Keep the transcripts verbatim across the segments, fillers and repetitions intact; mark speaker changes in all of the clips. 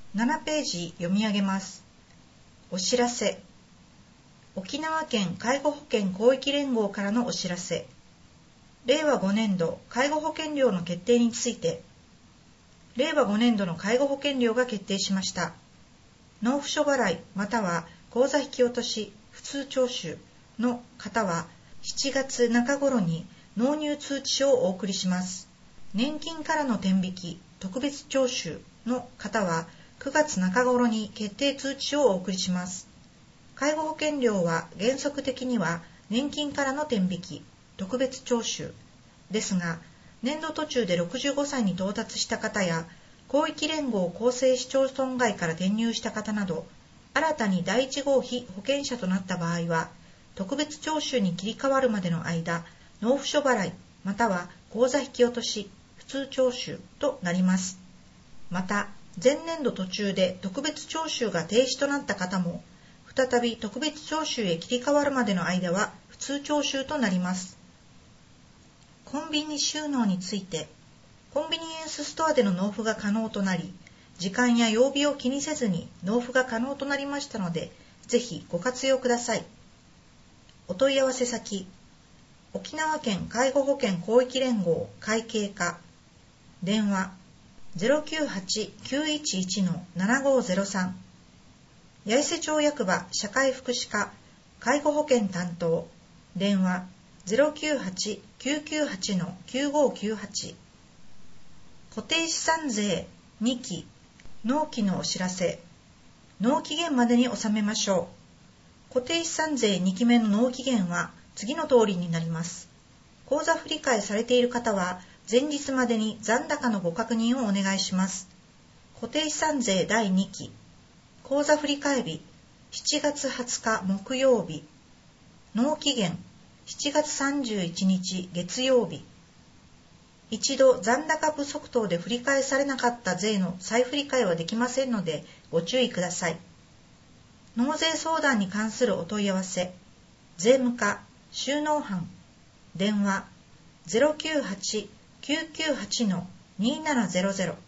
Speaker 1: ななページ読み上げます。お知らせ。沖縄県介護保険広域連合からのお知らせ。れいわごねんど介護保険料の決定について。れいわごねんどの介護保険料が決定しました。納付書払いまたは口座引き落とし普通徴収の方はしちがつなか頃に納入通知書をお送りします。年金からの天引き特別徴収の方はくがつなか頃に決定通知書をお送りします。介護保険料は原則的には年金からの天引き特別徴収ですが、年度途中でろくじゅうごさいに到達した方や広域連合厚生市町村外から転入した方など新たにだいいち号被保険者となった場合は特別徴収に切り替わるまでの間、納付書払いまたは口座引き落とし普通徴収となります。また前年度途中で特別徴収が停止となった方も再び特別徴収へ切り替わるまでの間は普通徴収となります。コンビニ収納について、コンビニエンスストアでの納付が可能となり、時間や曜日を気にせずに納付が可能となりましたので、ぜひご活用ください。お問い合わせ先、沖縄県介護保険広域連合会計課、電話 ゼロきゅうはち きゅういちいち ななごゼロさん、八重瀬町役場社会福祉課介護保険担当、電話 ゼロきゅうはち きゅうきゅうはち きゅうごきゅうはち、固定資産税にき納期のお知らせ。納期限までに納めましょう。固定資産税にきめの納期限は次の通りになります。口座振替されている方は前日までに残高のご確認をお願いします。固定資産税だいにき口座振替日しちがつはつか木曜日、納期限しちがつさんじゅういちにち月曜日。一度残高不足等で振り替えされなかった税の再振り替えはできませんのでご注意ください。納税相談に関するお問い合わせ、税務課収納班、電話 ゼロきゅうはち きゅうきゅうはち にななゼロゼロ。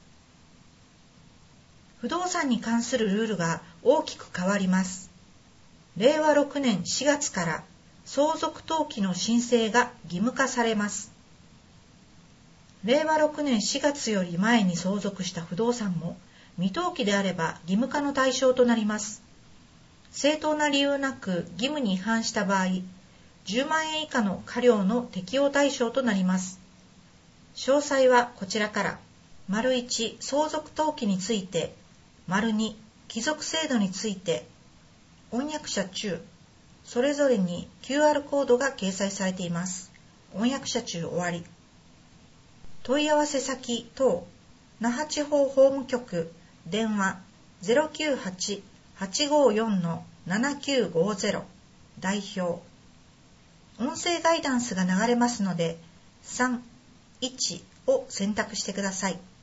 Speaker 1: 不動産に関するルールが大きく変わります。れいわろくねんしがつから相続登記の申請が義務化されます。れいわろくねんしがつより前に相続した不動産も未登記であれば義務化の対象となります。正当な理由なく義務に違反した場合、じゅうまんえん以下の科料の適用対象となります。詳細はこちらから。丸いち相続登記について、丸に帰属制度について、翻訳者中、それぞれに キューアール コードが掲載されています。翻訳者中終わり。問い合わせ先等、那覇地方法務局、電話 ゼロきゅうはち はちごよん ななきゅうごゼロ、代表。音声ガイダンスが流れますので、さん、いちを選択してください。